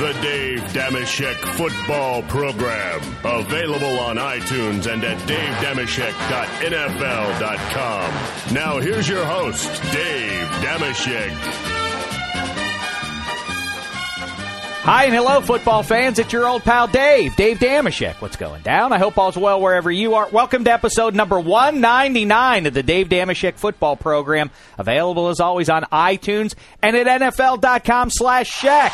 The Dave Dameshek Football Program. Available on iTunes and at davedameshek.nfl.com. Now here's your host, Dave Dameshek. Hi and hello, football fans. It's your old pal Dave Dameshek. What's going down? I hope all's well wherever you are. Welcome to episode number 199 of the Dave Dameshek Football Program. Available, as always, on iTunes and at NFL.com/Shek.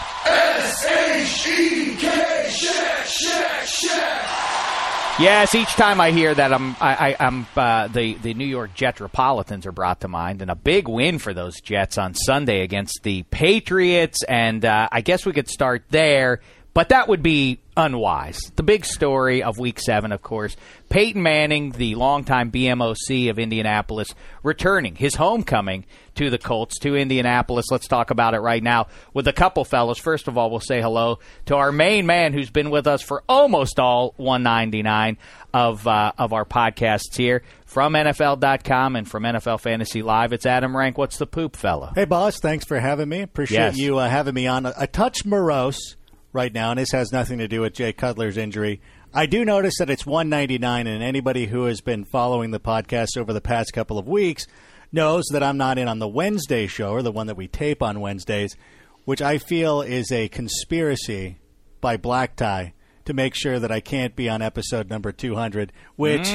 S-H-E-K, Shek. Yes, each time I hear that, the New York Jetropolitans are brought to mind, and a big win for those Jets on Sunday against the Patriots, and I guess we could start there, but that would be unwise. The big story of Week 7, of course, Peyton Manning, the longtime BMOC of Indianapolis, returning his homecoming to the Colts, to Indianapolis. Let's talk about it right now with a couple fellas. First of all, we'll say hello to our main man who's been with us for almost all 199 of our podcasts here from NFL.com and from NFL Fantasy Live. It's Adam Rank. What's the poop, fella? Hey, boss. Thanks for having me. Appreciate you having me on. A touch morose right now, and this has nothing to do with Jay Cutler's injury. I do notice that it's 199, and anybody who has been following the podcast over the past couple of weeks knows that I'm not in on the Wednesday show, or the one that we tape on Wednesdays, which I feel is a conspiracy by Black Tie to make sure that I can't be on episode number 200, which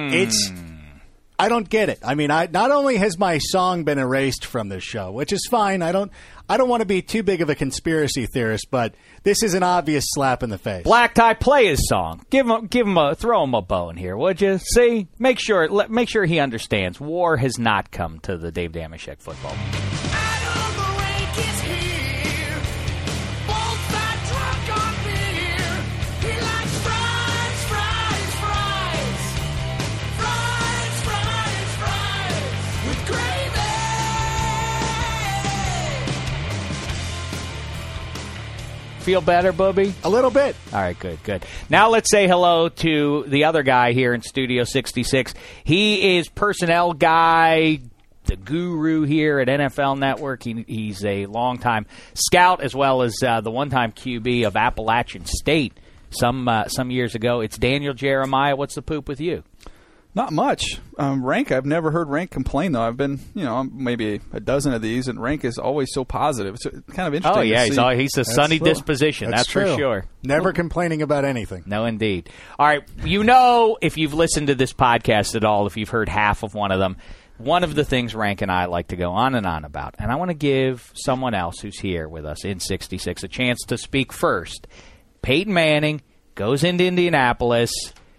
I don't get it. I mean, not only has my song been erased from this show, which is fine. I don't want to be too big of a conspiracy theorist, but this is an obvious slap in the face. Black Tie, play his song. Throw him a bone here, would you? See, make sure he understands. War has not come to the Dave Dameshek football. Feel better, Bubby? A little bit. All right, good. Now let's say hello to the other guy here in Studio 66. He is personnel guy, the guru here at NFL Network. He's a longtime scout as well as the one-time QB of Appalachian State some years ago. It's Daniel Jeremiah. What's the poop with you? Not much. Rank, I've never heard Rank complain, though. I've been, maybe a dozen of these, and Rank is always so positive. It's kind of interesting. Oh, yeah, to see. he's a sunny disposition. That's for sure. Never complaining about anything. No, indeed. All right, if you've listened to this podcast at all, if you've heard half of one of them, one of the things Rank and I like to go on and on about, and I want to give someone else who's here with us in 66 a chance to speak first. Peyton Manning goes into Indianapolis.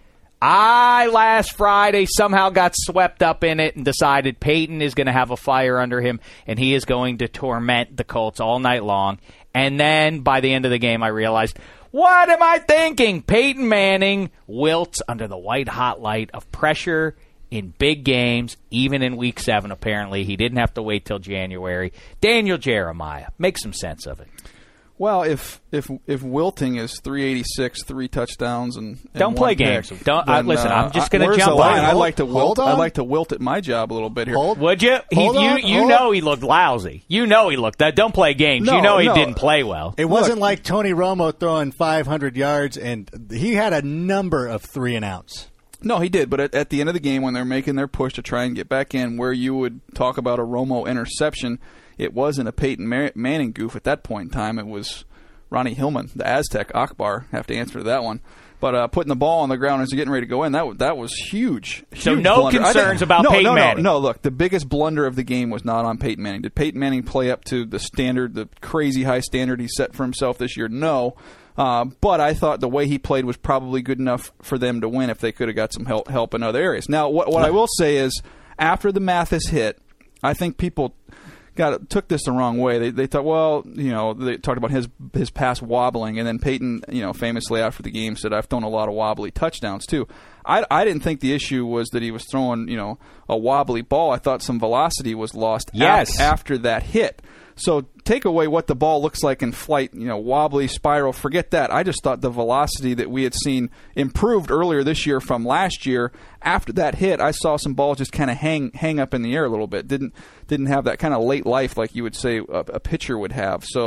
I, last Friday, somehow got swept up in it and decided Peyton is going to have a fire under him, and he is going to torment the Colts all night long. And then, by the end of the game, I realized, what am I thinking? Peyton Manning wilts under the white-hot light of pressure in big games, even in Week 7, apparently. He didn't have to wait till January. Daniel Jeremiah, make some sense of it. Well, if wilting is 386, 3 touchdowns, and don't play pick, games. Listen, I'm just going to jump on. on. I like to wilt. I like to wilt at my job a little bit here. Would you? You know he looked lousy. You know he looked that. Don't play games. He didn't play well. It wasn't like Tony Romo throwing 500 yards, and he had a number of 3-and-outs. No, he did. But at the end of the game, when they're making their push to try and get back in, where you would talk about a Romo interception, it wasn't a Peyton Manning goof at that point in time. It was Ronnie Hillman, the Aztec, Akbar, have to answer to that one. But putting the ball on the ground as they're getting ready to go in, that was huge. So no blunder. Concerns about Peyton Manning? No, look, the biggest blunder of the game was not on Peyton Manning. Did Peyton Manning play up to the standard, the crazy high standard he set for himself this year? No. But I thought the way he played was probably good enough for them to win if they could have got some help in other areas. Now, what I will say is, after the Mathis hit, I think people took this the wrong way. They thought, they talked about his pass wobbling, and then Peyton, famously after the game said, I've thrown a lot of wobbly touchdowns too. I didn't think the issue was that he was throwing, a wobbly ball. I thought some velocity was lost after that hit. So take away what the ball looks like in flight, wobbly, spiral, forget that. I just thought the velocity that we had seen improved earlier this year from last year. After that hit, I saw some balls just kind of hang up in the air a little bit. Didn't have that kind of late life like you would say a pitcher would have. So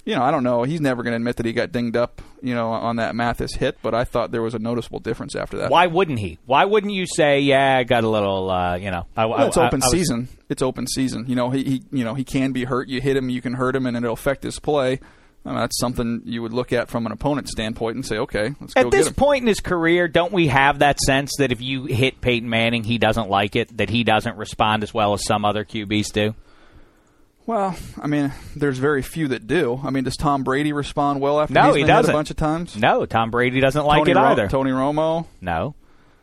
I don't know. He's never going to admit that he got dinged up, on that Mathis hit, but I thought there was a noticeable difference after that. Why wouldn't he? Why wouldn't you say, yeah, I got a little, it's open season. It's open season. He can be hurt. You hit him, you can hurt him, and it'll affect his play. That's something you would look at from an opponent's standpoint and say, okay, let's go get him. At this point in his career, don't we have that sense that if you hit Peyton Manning, he doesn't like it, that he doesn't respond as well as some other QBs do? Well, there's very few that do. Does Tom Brady respond well after he's been hit a bunch of times? No, Tom Brady doesn't like it either. Tony Romo? No.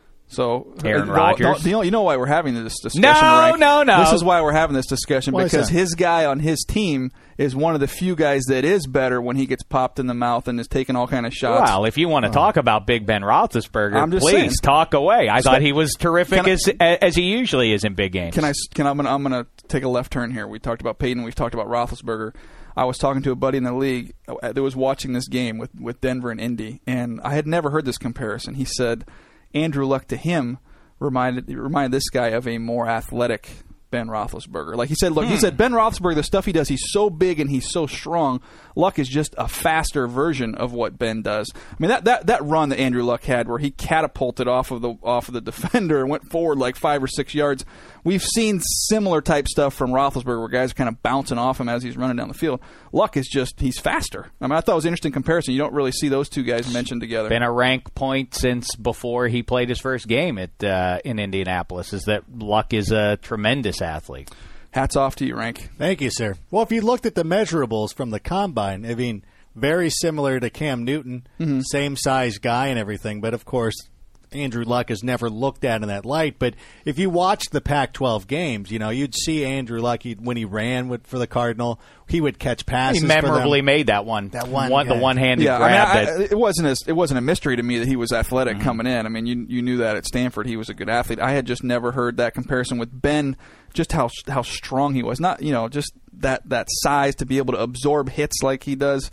So Aaron Rodgers. You know why we're having this discussion, No, right? no. This is why we're having this discussion, why because his guy on his team is one of the few guys that is better when he gets popped in the mouth and is taking all kind of shots. Well, if you want to talk about Big Ben Roethlisberger, please saying. Talk away. I thought he was terrific as he usually is in big games. I'm going to take a left turn here. We talked about Peyton. We've talked about Roethlisberger. I was talking to a buddy in the league that was watching this game with Denver and Indy, and I had never heard this comparison. He said Andrew Luck to him reminded this guy of a more athletic Ben Roethlisberger. Like he said, he said Ben Roethlisberger, the stuff he does, he's so big and he's so strong. Luck is just a faster version of what Ben does. That run that Andrew Luck had, where he catapulted off of the defender and went forward like 5 or 6 yards. We've seen similar type stuff from Roethlisberger, where guys are kind of bouncing off him as he's running down the field. Luck is he's faster. I thought it was an interesting comparison. You don't really see those two guys mentioned together. Been a rank point since before he played his first game in Indianapolis, is that Luck is a tremendous athlete. Hats off to you, Rank. Thank you, sir. Well, if you looked at the measurables from the Combine, very similar to Cam Newton, same size guy and everything, but of course Andrew Luck is never looked at in that light. But if you watch the Pac-12 games, you'd see Andrew Luck when he ran for the Cardinal. He would catch passes. He memorably made the one-handed grab. It wasn't a mystery to me that he was athletic coming in. You knew that at Stanford he was a good athlete. I had just never heard that comparison with Ben. Just how strong he was. Not just that size to be able to absorb hits like he does.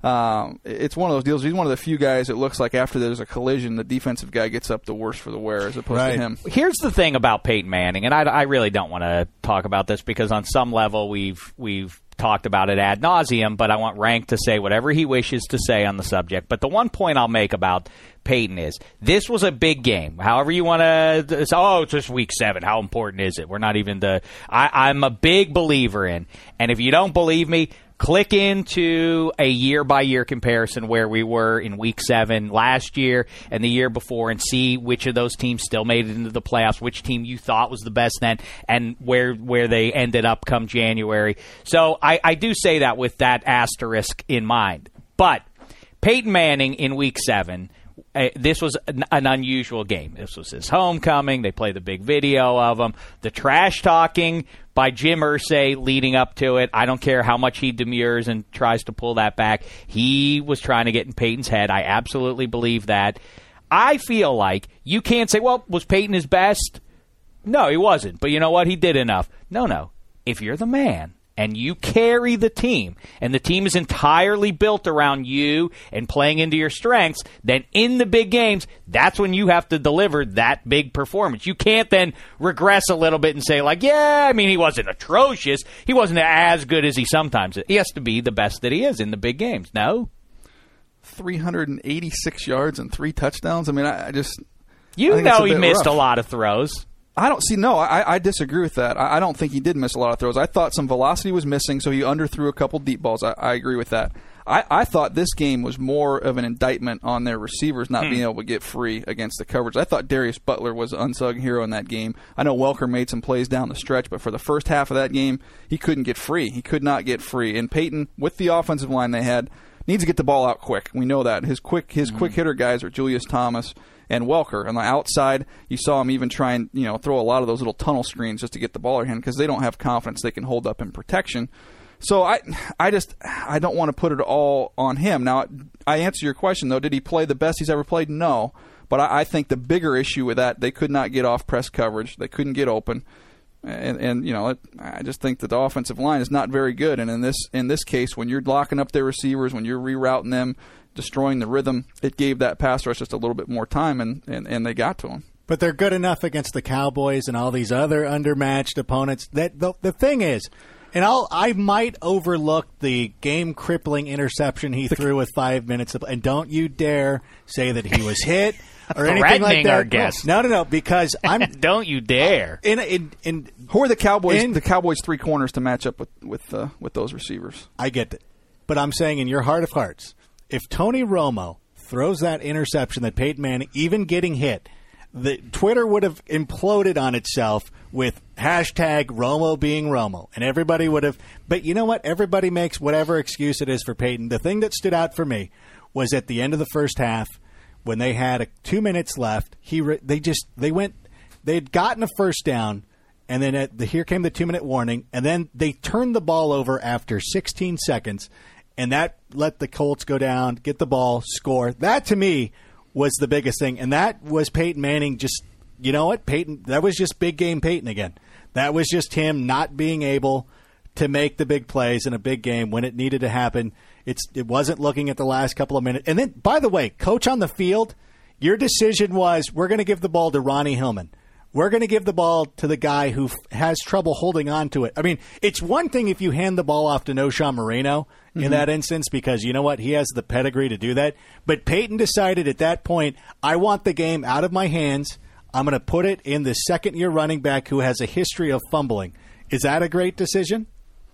It's one of those deals. He's one of the few guys that looks like after there's a collision, the defensive guy gets up the worse for the wear as opposed to him. Here's the thing about Peyton Manning, and I really don't want to talk about this because on some level we've talked about it ad nauseum, but I want Rank to say whatever he wishes to say on the subject. But the one point I'll make about Peyton is this was a big game. However you want to it's just week 7. How important is it? We're not even I'm a big believer in, and if you don't believe me, click into a year-by-year comparison where we were in Week 7 last year and the year before and see which of those teams still made it into the playoffs, which team you thought was the best then, and where they ended up come January. So I do say that with that asterisk in mind. But Peyton Manning in Week 7, this was an unusual game. This was his homecoming. They play the big video of him. The trash talking by Jim Irsay leading up to it. I don't care how much he demurs and tries to pull that back. He was trying to get in Peyton's head. I absolutely believe that. I feel like you can't say, well, was Peyton his best? No, he wasn't. But you know what? He did enough. No. If you're the man and you carry the team, and the team is entirely built around you and playing into your strengths, then in the big games, that's when you have to deliver that big performance. You can't then regress a little bit and say, he wasn't atrocious. He wasn't as good as he sometimes is. He has to be the best that he is in the big games. No? 386 yards and 3 touchdowns? I just... he missed a lot of throws. I don't see. No, I disagree with that. I don't think he did miss a lot of throws. I thought some velocity was missing, so he underthrew a couple deep balls. I agree with that. I thought this game was more of an indictment on their receivers not being able to get free against the coverage. I thought Darius Butler was an unsung hero in that game. I know Welker made some plays down the stretch, but for the first half of that game, he couldn't get free. He could not get free. And Peyton, with the offensive line they had, needs to get the ball out quick. We know that. His quick hitter guys are Julius Thomas and Welker. On the outside, you saw him even try and throw a lot of those little tunnel screens just to get the ball in hand because they don't have confidence they can hold up in protection. So I don't want to put it all on him. Now, I answer your question, though. Did he play the best he's ever played? No. But I think the bigger issue with that, they could not get off press coverage. They couldn't get open. And I just think that the offensive line is not very good. And in this case, when you're locking up their receivers, when you're rerouting them, destroying the rhythm, it gave that pass rush just a little bit more time, and they got to him. But they're good enough against the Cowboys and all these other undermatched opponents. That the thing is, And I might overlook the game-crippling interception he threw with 5 minutes. And don't you dare say that he was hit or anything like that. Our guest. No, because I'm... Don't you dare. Who are the Cowboys? The Cowboys' three corners to match up with those receivers. I get that. But I'm saying in your heart of hearts, if Tony Romo throws that interception that Peyton Manning, even getting hit, the Twitter would have imploded on itself with hashtag Romo being Romo. And everybody would have. But you know what? Everybody makes whatever excuse it is for Peyton. The thing that stood out for me was at the end of the first half when they had 2 minutes left. They had gotten a first down, and then here came the 2-minute warning, and then they turned the ball over after 16 seconds, and that let the Colts go down, get the ball, score. That to me was the biggest thing, and that was Peyton Manning just. You know what, Peyton? That was just big game Peyton again. That was just him not being able to make the big plays in a big game when it needed to happen. It wasn't looking at the last couple of minutes. And then, by the way, coach on the field, your decision was we're going to give the ball to Ronnie Hillman. We're going to give the ball to the guy who has trouble holding on to it. I mean, it's one thing if you hand the ball off to Noshawn Moreno in that instance because, you know what, he has the pedigree to do that. But Peyton decided at that point, I want the game out of my hands. I'm going to put it in the second-year running back who has a history of fumbling. Is that a great decision?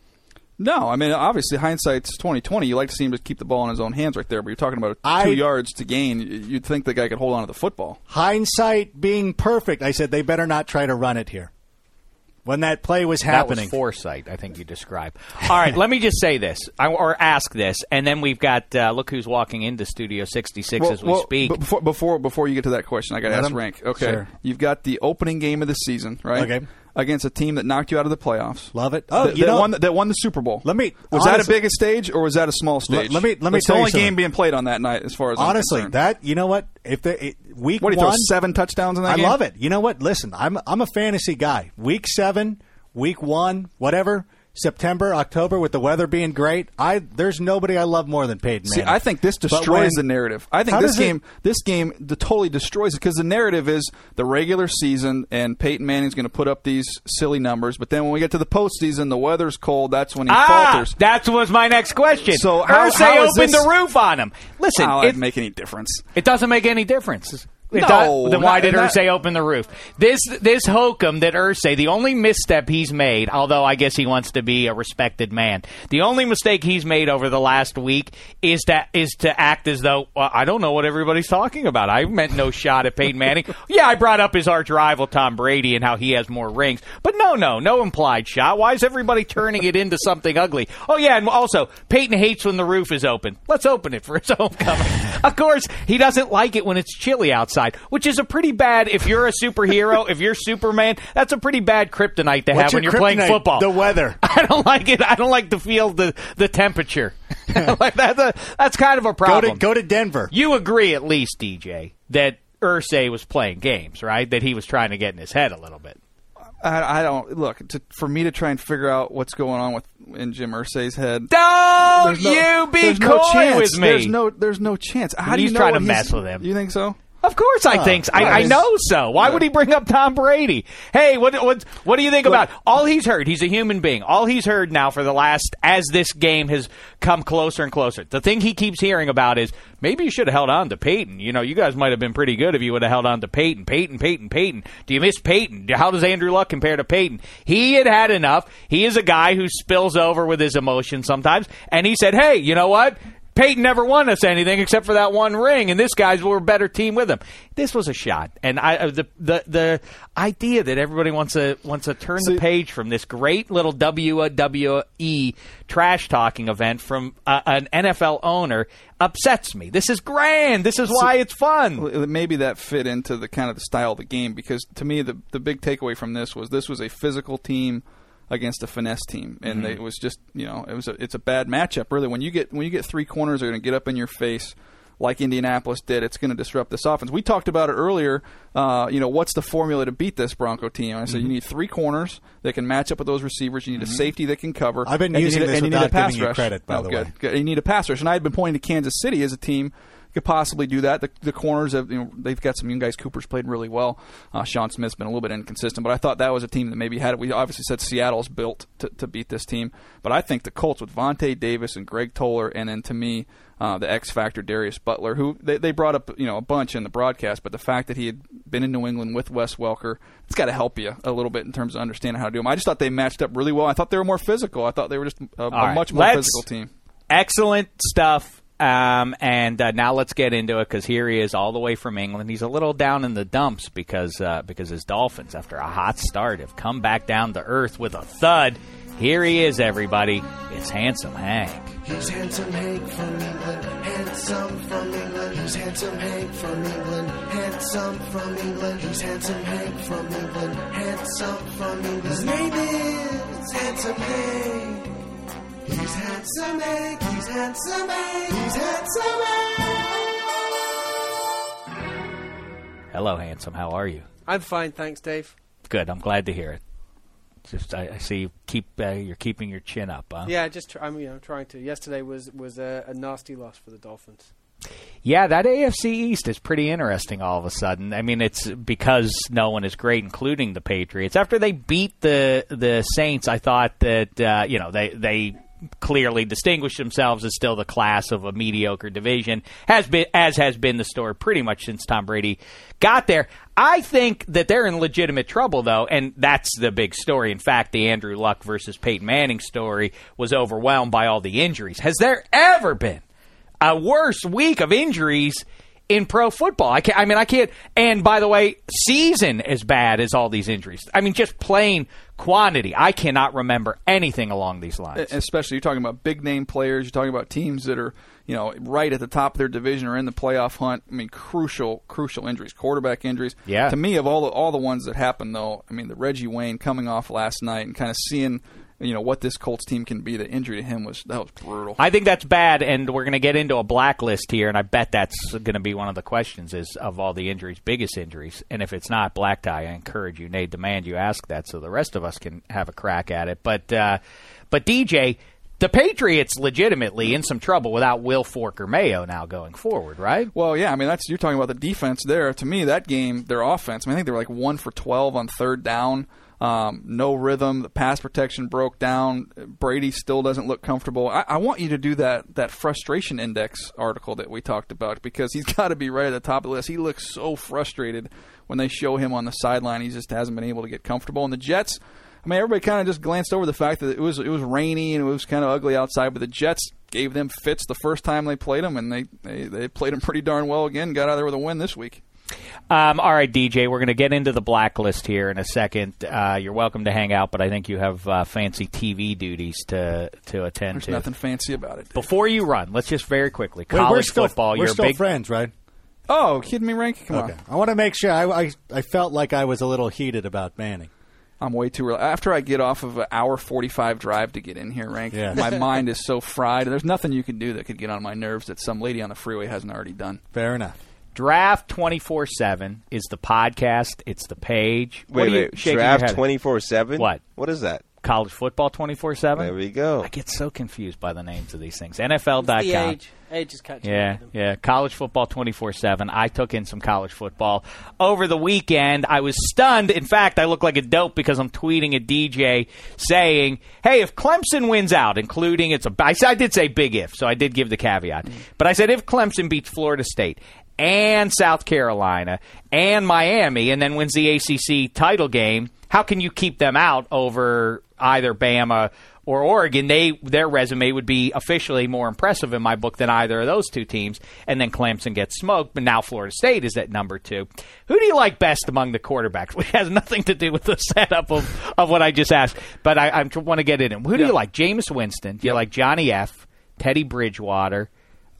No. I mean, obviously, hindsight's 20/20. You like to see him just keep the ball in his own hands right there, but you're talking about 2 yards to gain. You'd think the guy could hold on to the football. Hindsight being perfect. I said they better not try to run it here. When that play was happening. That was foresight, I think you described. All right, let me just say this, or ask this, and then we've got, look who's walking into Studio 66 as we speak. Before you get to that question, I got to ask Rank. Okay, sure. You've got the opening game of the season, right? Okay. Against a team that knocked you out of the playoffs. Love it. That won the Super Bowl. Was that a big stage or was that a small stage? Let me It's the only game being played on that night, as far as I'm concerned. That you know what? Week what do you one, throw 7 touchdowns in that game? I love it. You know what? Listen, I'm a fantasy guy. Week 7, week 1, whatever. September, October, with the weather being great, there's nobody I love more than Peyton Manning. See, I think this destroys the narrative. I think this game totally destroys it because the narrative is the regular season and Peyton Manning's going to put up these silly numbers, but then when we get to the postseason, the weather's cold. That's when he falters. That was my next question. So Irsay opened the roof on him. Listen, how does it make any difference? It doesn't make any difference. Then why did Irsay open the roof? This hokum that Irsay, the only misstep he's made, although I guess he wants to be a respected man, the only mistake he's made over the last week is to act as though, well, I don't know what everybody's talking about. I meant no shot at Peyton Manning. Yeah, I brought up his arch rival Tom Brady and how he has more rings, but no implied shot. Why is everybody turning it into something ugly? Oh yeah, and also Peyton hates when the roof is open. Let's open it for his homecoming. Of course, he doesn't like it when it's chilly outside. Which is a pretty bad, if you're a superhero, if you're Superman, that's a pretty bad kryptonite to have when you're playing football. The weather. I don't like it. I don't like to feel the temperature. That's kind of a problem. Go to Denver. You agree at least, DJ, that Irsay was playing games, right? That he was trying to get in his head a little bit. I don't look for me to try and figure out what's going on in Jim Irsay's head. Don't you be coy with me. There's no chance. How do you know trying to mess with him? You think so? Of course I think so. I know so. Why would he bring up Tom Brady? Hey, what do you think about all he's heard? He's a human being. All he's heard now for the last, as this game has come closer and closer, the thing he keeps hearing about is maybe you should have held on to Peyton. You know, you guys might have been pretty good if you would have held on to Peyton. Peyton. Do you miss Peyton? How does Andrew Luck compare to Peyton? He had enough. He is a guy who spills over with his emotions sometimes. And he said, hey, you know what? Peyton never won us anything except for that one ring, and this guys were a better team with him. This was a shot, and the idea that everybody wants to turn the page from this great little WWE trash talking event from an NFL owner upsets me. This is grand. This is why it's fun. Maybe that fit into the kind of the style of the game because to me the big takeaway from this was a physical team against a finesse team, and it was just it's a bad matchup really. When you get 3 corners that are going to get up in your face like Indianapolis did, it's going to disrupt this offense. We talked about it earlier. What's the formula to beat this Bronco team? I said you need 3 corners that can match up with those receivers. You need a safety that can cover. I've been using this without giving you credit, by the way. Good. You need a pass rush, and I had been pointing to Kansas City as a team could possibly do that. The corners have, they've got some young guys. Cooper's played really well. Sean Smith's been a little bit inconsistent, but I thought that was a team that maybe had it. We obviously said Seattle's built to beat this team, but I think the Colts with Vontae Davis and Greg Toller, and then to me, the X factor Darius Butler, who they brought up a bunch in the broadcast, but the fact that he had been in New England with Wes Welker, it's got to help you a little bit in terms of understanding how to do them. I just thought they matched up really well. I thought they were more physical. I thought they were just a much more physical team. Excellent stuff. And now let's get into it, because here he is all the way from England. He's a little down in the dumps because his Dolphins, after a hot start, have come back down to earth with a thud. Here he is, everybody. It's Handsome Hank. He's Handsome Hank from England, handsome from England. He's Handsome Hank from England, handsome from England. He's Handsome Hank from England, handsome from England. His name is Handsome Hank. He's Handsome Hank, he's Handsome Hank, he's Handsome Hank. Hello, Handsome. How are you? I'm fine, thanks, Dave. Good. I'm glad to hear it. Just I see you you're keeping your chin up, huh? Yeah, I'm trying to. Yesterday was a nasty loss for the Dolphins. Yeah, that AFC East is pretty interesting all of a sudden. I mean, it's because no one is great, including the Patriots. After they beat the Saints, I thought that they clearly distinguished themselves as still the class of a mediocre division, as has been the story pretty much since Tom Brady got there. I think that they're in legitimate trouble, though, and that's the big story. In fact, the Andrew Luck versus Peyton Manning story was overwhelmed by all the injuries. Has there ever been a worse week of injuries in pro football? I can't. And by the way, season as bad as all these injuries. I mean, just plain quantity. I cannot remember anything along these lines. Especially, you're talking about big name players. You're talking about teams that are, right at the top of their division or in the playoff hunt. I mean, crucial injuries, quarterback injuries. Yeah. To me, of all the ones that happened, though, I mean, the Reggie Wayne coming off last night and kind of seeing what this Colts team can be. The injury to him was brutal. I think that's bad, and we're going to get into a blacklist here, and I bet that's going to be one of the questions is, of all the injuries, biggest injuries. And if it's not black tie, I encourage you, Nate, demand you ask that so the rest of us can have a crack at it. But DJ, the Patriots legitimately in some trouble without Will Forker Mayo now going forward, right? Well, yeah, I mean, you're talking about the defense there. To me, that game, their offense, I think they were like 1 for 12 on third down. No rhythm. The pass protection broke down. Brady still doesn't look comfortable. I want you to do that frustration index article that we talked about, because he's got to be right at the top of the list. He looks so frustrated when they show him on the sideline. He just hasn't been able to get comfortable. And the Jets, I mean, everybody kind of just glanced over the fact that it was rainy and it was kind of ugly outside, but the Jets gave them fits the first time they played them, and they played them pretty darn well again. Got out there with a win this week. All right, DJ, we're going to get into the blacklist here in a second. You're welcome to hang out, but I think you have fancy TV duties to attend There's to. There's nothing fancy about it. Before you run, let's just very quickly. College football, we're you're still big friends, right? Oh, kidding me, Rank? Come on. I want to make sure. I felt like I was a little heated about Manning. I'm way too early. After I get off of an hour 45 drive to get in here, Rank, my mind is so fried. There's nothing you can do that could get on my nerves that some lady on the freeway hasn't already done. Fair enough. Draft 24/7 is the podcast. It's the page. Wait. Draft 24/7? What? What is that? College football 24/7. There we go. I get so confused by the names of these things. NFL.com. It's the age is catching up with them. Yeah. College football 24/7. I took in some college football over the weekend. I was stunned. In fact, I look like a dope because I'm tweeting at DJ saying, "Hey, if Clemson wins out, including I did say big if, so I did give the caveat, but I said if Clemson beats Florida State and South Carolina and Miami and then wins the ACC title game, how can you keep them out over either Bama or Oregon? Their resume would be officially more impressive in my book than either of those two teams, and then Clemson gets smoked, but now Florida State is at number 2. Who do you like best among the quarterbacks? Which has nothing to do with the setup of what I just asked, but I want to get it in. Who do you like? Jameis Winston? Do you like Johnny F., Teddy Bridgewater,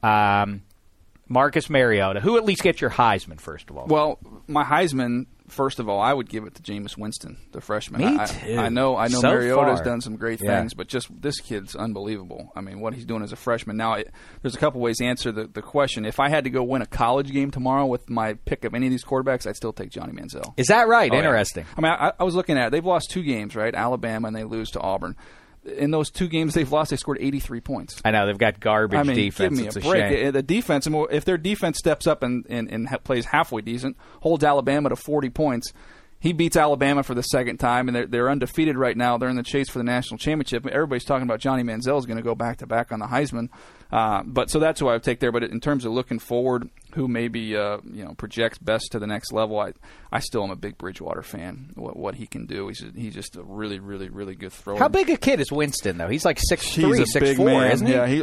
Marcus Mariota? Who at least gets your Heisman, first of all? Well, my Heisman, first of all, I would give it to Jameis Winston, the freshman. Me too. I know So Mariota's far. done some great things, but just this kid's unbelievable. I mean, what he's doing as a freshman. Now, there's a couple ways to answer the question. If I had to go win a college game tomorrow with my pick of any of these quarterbacks, I'd still take Johnny Manziel. Is that right? Oh, Interesting. Yeah. I mean, I was looking at it. They've lost 2 games, right? Alabama, and they lose to Auburn. In those 2 games they've lost, they scored 83 points. I know. They've got garbage defense. Give me it's a break. Shame. The defense, if their defense steps up and plays halfway decent, holds Alabama to 40 points, he beats Alabama for the second time, and they're undefeated right now. They're in the chase for the national championship. Everybody's talking about Johnny Manziel is going to go back-to-back on the Heisman. So that's who I would take there. But in terms of looking forward, who maybe projects best to the next level, I still am a big Bridgewater fan. What he can do, he's just a really, really, really good thrower. How big a kid is Winston though? He's like 6'3", 6'4", isn't he? Yeah,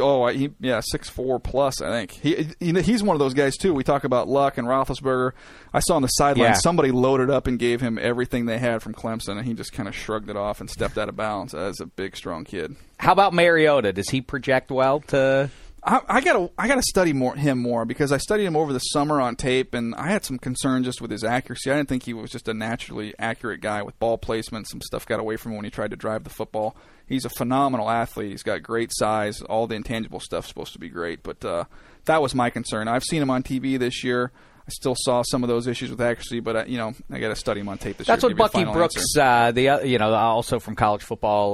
6'4" plus. I think he's one of those guys too. We talk about Luck and Roethlisberger. I saw on the sideline somebody loaded up and gave him everything they had from Clemson, and he just kind of shrugged it off and stepped out of bounds. As a big, strong kid. How about Mariota? Does he project well to? I gotta study him more because I studied him over the summer on tape, and I had some concern just with his accuracy. I didn't think he was just a naturally accurate guy with ball placement. Some stuff got away from him when he tried to drive the football. He's a phenomenal athlete. He's got great size. All the intangible stuff's supposed to be great, but that was my concern. I've seen him on TV this year. I still saw some of those issues with accuracy, but I got to study him on tape this year. That's what Bucky Brooks, also from College Football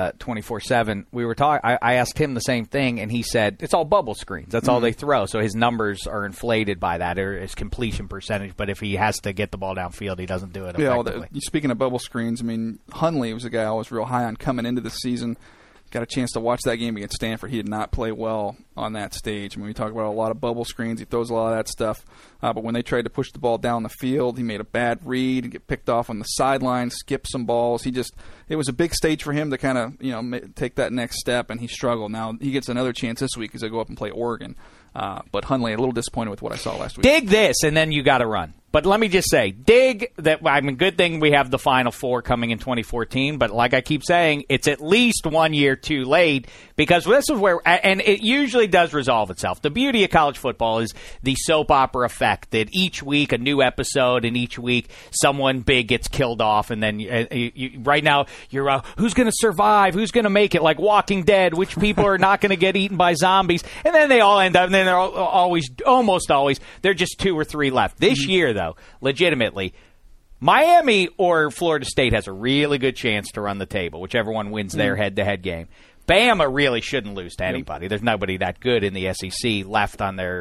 24/7. We were talking. I asked him the same thing, and he said it's all bubble screens. That's all they throw. So his numbers are inflated by that, or his completion percentage. But if he has to get the ball downfield, he doesn't do it effectively. Yeah. Speaking of bubble screens, I mean, Hundley was a guy I was real high on coming into the season. Got a chance to watch that game against Stanford. He did not play well on that stage. I mean, we talk about a lot of bubble screens. He throws a lot of that stuff. But when they tried to push the ball down the field, he made a bad read and get picked off on the sideline, skip some balls. It was a big stage for him to kind of take that next step, and he struggled. Now he gets another chance this week as they go up and play Oregon. But Hundley, a little disappointed with what I saw last week. Dig this, and then you got to run. But let me just say, dig that. I mean, good thing we have the Final Four coming in 2014. But like I keep saying, it's at least 1 year too late because this is where, and it usually does resolve itself. The beauty of college football is the soap opera effect that each week a new episode, and each week someone big gets killed off, and then right now you're who's going to survive, who's going to make it, like Walking Dead, which people are not going to get eaten by zombies, and then they all end up, and then they're almost always they're just 2 or 3 left. This year though, legitimately, Miami or Florida State has a really good chance to run the table, whichever one wins their head-to-head game. Bama really shouldn't lose to anybody. There's nobody that good in the SEC left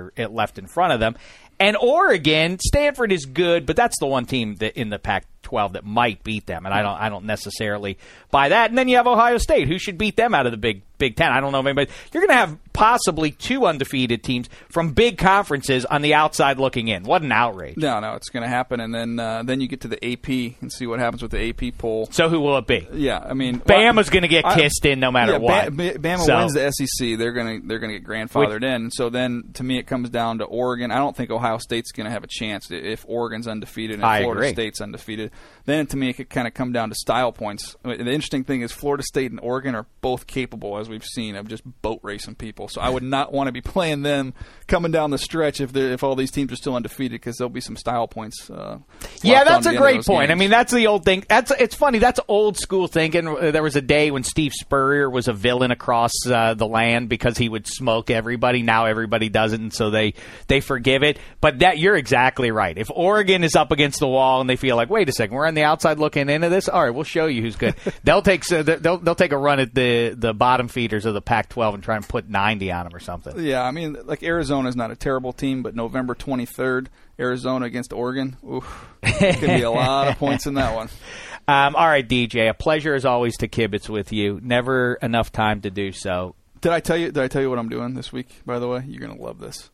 in front of them. And Oregon, Stanford is good, but that's the one team that in the Pac-12 that might beat them, and I don't necessarily buy that. And then you have Ohio State, who should beat them out of the Big Ten. I don't know if anybody. You're going to have possibly 2 undefeated teams from big conferences on the outside looking in. What an outrage! No, it's going to happen, and then you get to the AP and see what happens with the AP poll. So who will it be? Yeah, I mean, Bama's going to get kissed in no matter what. Bama wins the SEC. They're going to get grandfathered in. So then, to me, it comes down to Oregon. I don't think Ohio State's going to have a chance if Oregon's undefeated and Florida State's undefeated. Then, to me, it could kind of come down to style points. I mean, the interesting thing is Florida State and Oregon are both capable, as we've seen, of just boat racing people. So I would not want to be playing them coming down the stretch if all these teams are still undefeated, because there'll be some style points. Yeah, that's a great point. Games. I mean, that's the old thing. It's funny. That's old school thinking. There was a day when Steve Spurrier was a villain across the land because he would smoke everybody. Now everybody does it, and so they forgive it. But you're exactly right. If Oregon is up against the wall and they feel like, wait a second, we're on the outside looking into this. All right, we'll show you who's good. They'll take a run at the bottom feeders of the Pac-12 and try and put 90 on them or something. Yeah, I mean, like Arizona's not a terrible team, but November 23rd, Arizona against Oregon, could be a lot of points in that one. All right, DJ, a pleasure as always to kibitz with you. Never enough time to do so. Did I tell you what I'm doing this week, by the way? You're going to love this.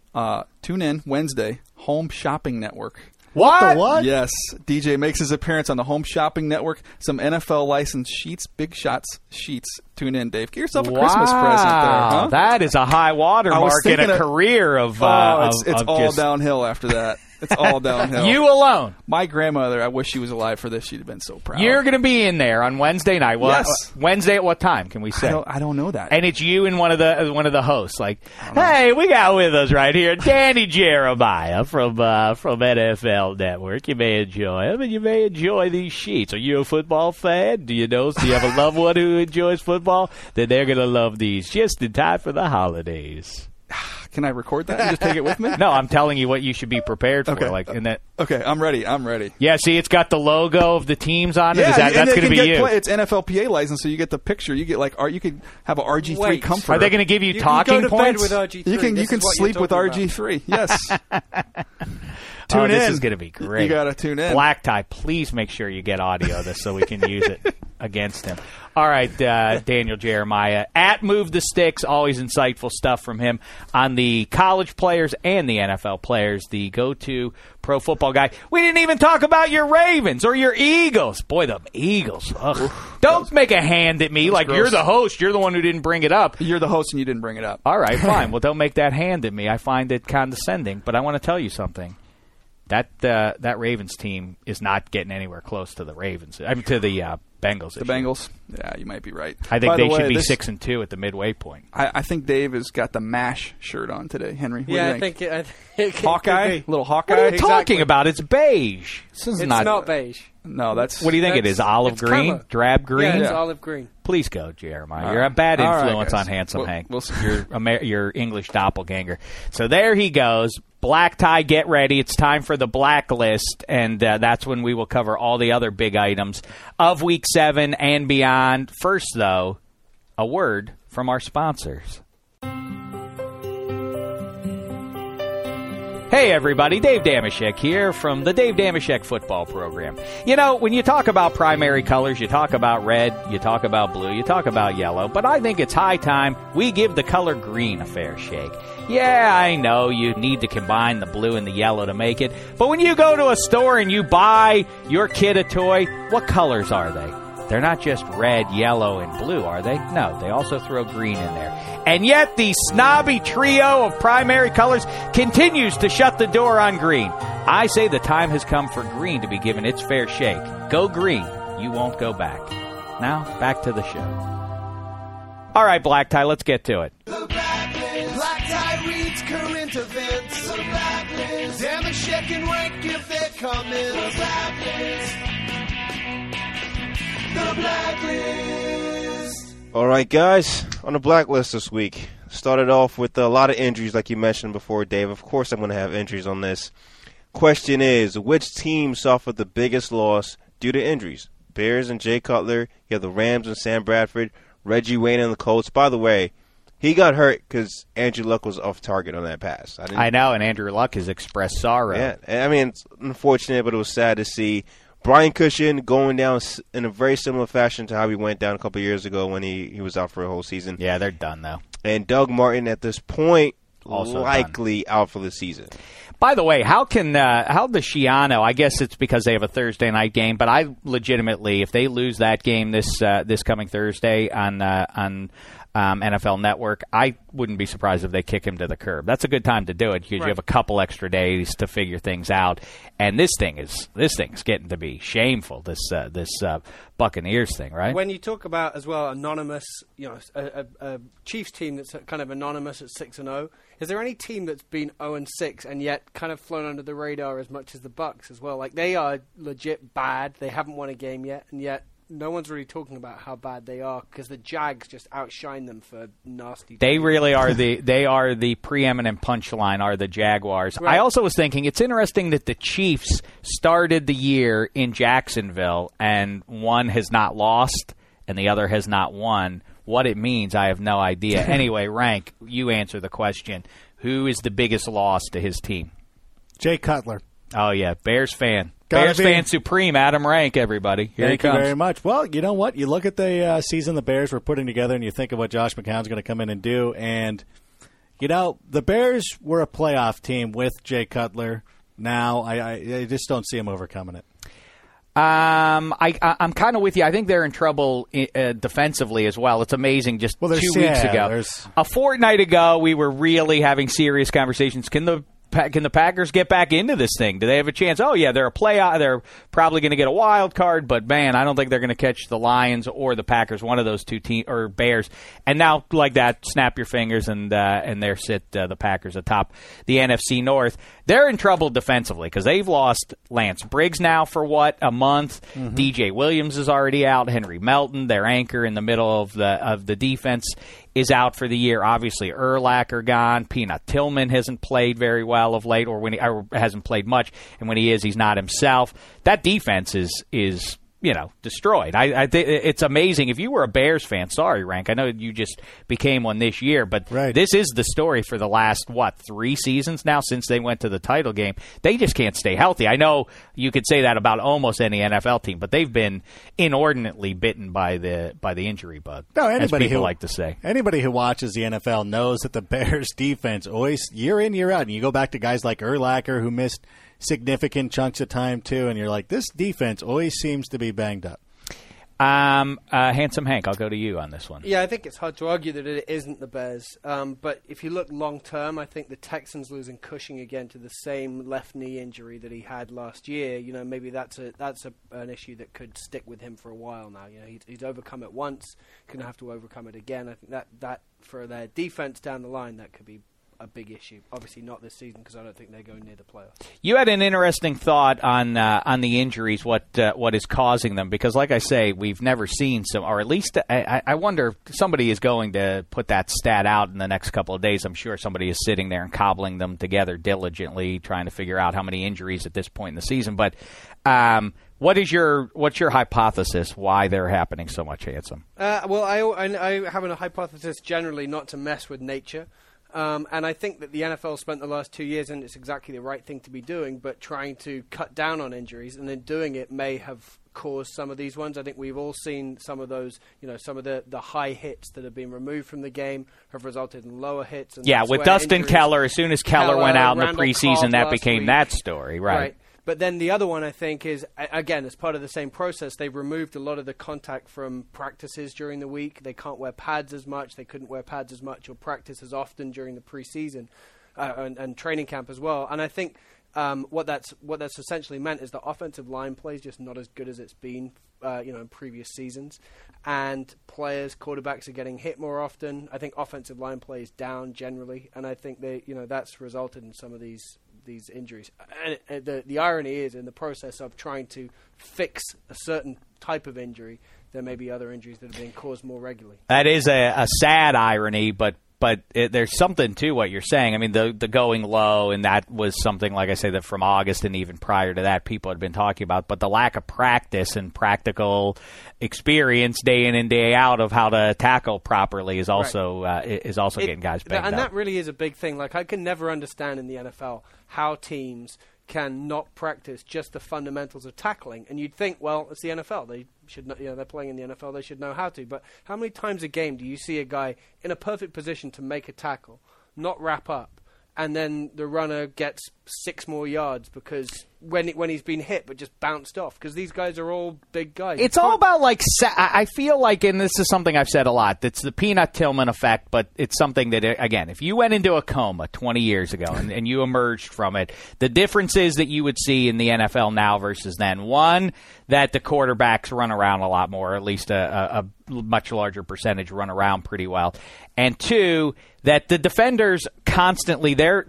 Tune in Wednesday, Home Shopping Network. What? The what? Yes. DJ makes his appearance on the Home Shopping Network. Some NFL license sheets, Big Shots sheets. Tune in, Dave. Get yourself a Christmas present there, huh? That is a high watermark in a career of it's all downhill after that. It's all downhill. You alone. My grandmother, I wish she was alive for this. She'd have been so proud. You're going to be in there on Wednesday night. Well, yes. Wednesday at what time, can we say? I don't know that. And it's you and one of the hosts. Like, hey, we got with us right here Danny Jeremiah from NFL Network. You may enjoy him, and you may enjoy these sheets. Are you a football fan? Do you have a loved one who enjoys football? Then they're going to love these just in time for the holidays. Can I record that and just take it with me? No, I'm telling you what you should be prepared for. Okay. Okay, I'm ready. Yeah, see, it's got the logo of the teams on it. Yeah, That's going to be you. It's NFLPA license, so you get the picture. You get you could have a RG3 comforter. Are they going to give you talking points? With RG3. You can sleep with RG3. Yes. Tune in. This is going to be great. You got to tune in. Black Tie, please make sure you get audio of this so we can use it against him. All right, Daniel Jeremiah. At Move the Sticks, always insightful stuff from him on the college players and the NFL players, the go-to pro football guy. We didn't even talk about your Ravens or your Eagles. Boy, the Eagles. Don't make a hand at me like gross. You're the host. You're the one who didn't bring it up. You're the host and you didn't bring it up. All right, fine. Well, don't make that hand at me. I find it condescending, but I want to tell you something. That Ravens team is not getting anywhere close to the Ravens. I mean, to the Bengals. The Bengals? Yeah, you might be right. I think they should be 6-2 at the midway point. I think Dave has got the MASH shirt on today, Henry. What yeah, do you think? I think Hawkeye? Little Hawkeye? What are you talking about? It's beige. It's not beige. No, that's... What do you think it is? Olive green? Color. Drab green? Yeah, it's olive green. Please go, Jeremiah. You're a bad influence on Handsome Hank. We'll see. You're your English doppelganger. So there he goes. Black Tie, get ready. It's time for the blacklist, and that's when we will cover all the other big items of Week 7 and beyond. First, though, a word from our sponsors. Hey, everybody. Dave Dameshek here from the Dave Dameshek football program. You know, when you talk about primary colors, you talk about red, you talk about blue, you talk about yellow, but I think it's high time we give the color green a fair shake. Yeah, I know you need to combine the blue and the yellow to make it, but when you go to a store and you buy your kid a toy, what colors are they? They're not just red, yellow, and blue, are they? No, they also throw green in there. And yet the snobby trio of primary colors continues to shut the door on green. I say the time has come for green to be given its fair shake. Go green. You won't go back. Now, back to the show. All right, Black Tie, let's get to it. The Blacklist. Black Tie reads current events. The Blacklist. Dameshek and Rank give their comments. The Blacklist. The Blacklist. All right, guys, on the Blacklist this week. Started off with a lot of injuries, like you mentioned before, Dave. Of course I'm going to have injuries on this. Question is, which team suffered the biggest loss due to injuries? Bears and Jay Cutler. You have the Rams and Sam Bradford. Reggie Wayne and the Colts. By the way, he got hurt because Andrew Luck was off target on that pass. I know, and Andrew Luck has expressed sorrow. Yeah, I mean, it's unfortunate, but it was sad to see. Brian Cushion going down in a very similar fashion to how he went down a couple of years ago when he was out for a whole season. Yeah, they're done, though. And Doug Martin, at this point, also likely out for the season. By the way, how the Schiano, I guess it's because they have a Thursday night game, but I legitimately, if they lose that game this coming Thursday on NFL Network, I wouldn't be surprised if they kick him to the curb. That's a good time to do it because you have a couple extra days to figure things out. And this thing is getting to be shameful. This Buccaneers thing, right? When you talk about as well anonymous, a Chiefs team that's kind of anonymous at 6-0. Is there any team that's been 0-6 and yet kind of flown under the radar as much as the Bucs as well? Like they are legit bad. They haven't won a game yet, and yet no one's really talking about how bad they are because the Jags just outshine them for nasty. They really are the preeminent punchline are the Jaguars. Right. I also was thinking it's interesting that the Chiefs started the year in Jacksonville and one has not lost and the other has not won. What it means, I have no idea. Anyway, Rank, you answer the question. Who is the biggest loss to his team? Jay Cutler. Oh, yeah, Bears fan. Bears fan supreme, Adam Rank, everybody. Here he comes. Thank you very much. Well, you know what? You look at the season the Bears were putting together and you think of what Josh McCown's going to come in and do. And, the Bears were a playoff team with Jay Cutler. Now, I just don't see him overcoming it. I'm kind of with you. I think they're in trouble defensively as well. It's amazing. Just 2 weeks ago, a fortnight ago, we were really having serious conversations. Can the Packers get back into this thing? Do they have a chance? Oh, yeah, they're a playoff. They're probably going to get a wild card, but, man, I don't think they're going to catch the Lions or the Packers, one of those two teams, or Bears. And now, like that, snap your fingers, and there sit the Packers atop the NFC North. They're in trouble defensively because they've lost Lance Briggs now for, a month? Mm-hmm. DJ Williams is already out. Henry Melton, their anchor in the middle of the defense, is out for the year. Obviously, Urlacher gone. Peanut Tillman hasn't played very well of late, or hasn't played much. And when he is, he's not himself. That defense is destroyed. I think it's amazing. If you were a Bears fan, sorry, Rank, I know you just became one this year, but This is the story for the last, 3 seasons now since they went to the title game. They just can't stay healthy. I know you could say that about almost any NFL team, but they've been inordinately bitten by the injury bug, as people like to say. Anybody who watches the NFL knows that the Bears defense always, year in, year out, and you go back to guys like Urlacher who missed significant chunks of time too, and you're like, this defense always seems to be banged up. Handsome Hank, I'll go to you on this one. Yeah, I think it's hard to argue that it isn't the Bears. But if you look long term, I think the Texans losing Cushing again to the same left knee injury that he had last year, maybe that's an issue that could stick with him for a while now. He's overcome it once, going to have to overcome it again. I think that for their defense down the line, that could be a big issue. Obviously not this season because I don't think they're going near the playoffs. You had an interesting thought on the injuries, what is causing them, because like I say, we've never seen some, or at least I wonder if somebody is going to put that stat out in the next couple of days. I'm sure somebody is sitting there and cobbling them together diligently, trying to figure out how many injuries at this point in the season. But what's your hypothesis why they're happening so much, Handsome? Well, I have a hypothesis generally not to mess with nature. And I think that the NFL spent the last 2 years, and it's exactly the right thing to be doing, but trying to cut down on injuries, and in doing it may have caused some of these ones. I think we've all seen some of those, some of the high hits that have been removed from the game have resulted in lower hits. And with Dustin Keller, as soon as Keller went out in the preseason, that became that story, right? But then the other one, I think, is, again, as part of the same process, they've removed a lot of the contact from practices during the week. They can't wear pads as much. They couldn't wear pads as much or practice as often during the preseason and training camp as well. And I think what that's essentially meant is the offensive line play is just not as good as it's been in previous seasons. And quarterbacks are getting hit more often. I think offensive line play is down generally. And I think that's resulted in some of these injuries. And the irony is, in the process of trying to fix a certain type of injury, there may be other injuries that are being caused more regularly. That is a sad irony, but there's something to what you're saying. I mean, the going low, and that was something, like I say, that from August and even prior to that, people had been talking about. But the lack of practice and practical experience day in and day out of how to tackle properly is also getting guys banged up. And that really is a big thing. Like, I can never understand in the NFL how teams can not practice just the fundamentals of tackling. And you'd think, well, it's the NFL. They should know, they're playing in the NFL. They should know how to. But how many times a game do you see a guy in a perfect position to make a tackle, not wrap up, and then the runner gets 6 more yards because when he's been hit but just bounced off? Because these guys are all big guys. It's all about, I feel like, and this is something I've said a lot, it's the Peanut Tillman effect, but it's something that, again, if you went into a coma 20 years ago and you emerged from it, the differences that you would see in the NFL now versus then, one, that the quarterbacks run around a lot more, or at least a much larger percentage run around pretty well, and two, that the defenders constantly, their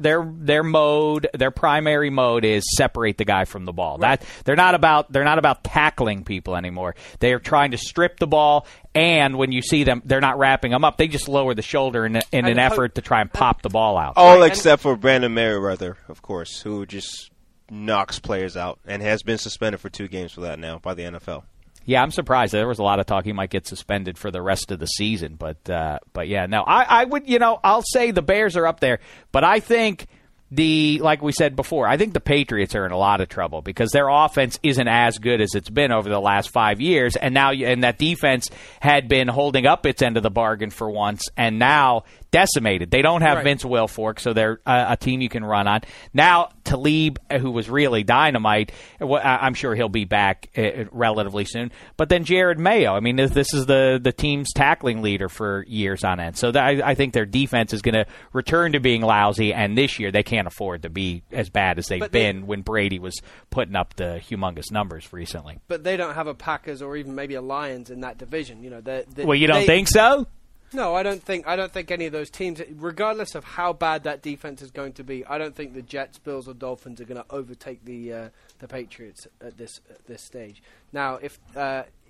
primary mode is separate the guy from the ball. Right. They're not about tackling people anymore. They are trying to strip the ball, and when you see them, they're not wrapping them up. They just lower the shoulder in an effort to try and pop the ball out. All except for Brandon Merriweather, of course, who just knocks players out and has been suspended for 2 games for that now by the NFL. Yeah, I'm surprised. There was a lot of talk he might get suspended for the rest of the season. But yeah, no, I would, I'll say the Bears are up there. But I think like we said before, I think the Patriots are in a lot of trouble because their offense isn't as good as it's been over the last 5 years. And now, and that defense had been holding up its end of the bargain for once, and now decimated. They don't have Vince Wilfork, so they're a team you can run on. Now, Talib, who was really dynamite, I'm sure he'll be back relatively soon. But then Jared Mayo. I mean, this is the team's tackling leader for years on end. So I think their defense is going to return to being lousy, and this year they can't afford to be as bad as they've been when Brady was putting up the humongous numbers recently. But they don't have a Packers or even maybe a Lions in that division. Well, you don't think so? No, I don't think any of those teams, regardless of how bad that defense is going to be, I don't think the Jets, Bills, or Dolphins are going to overtake the Patriots at this stage. Now, if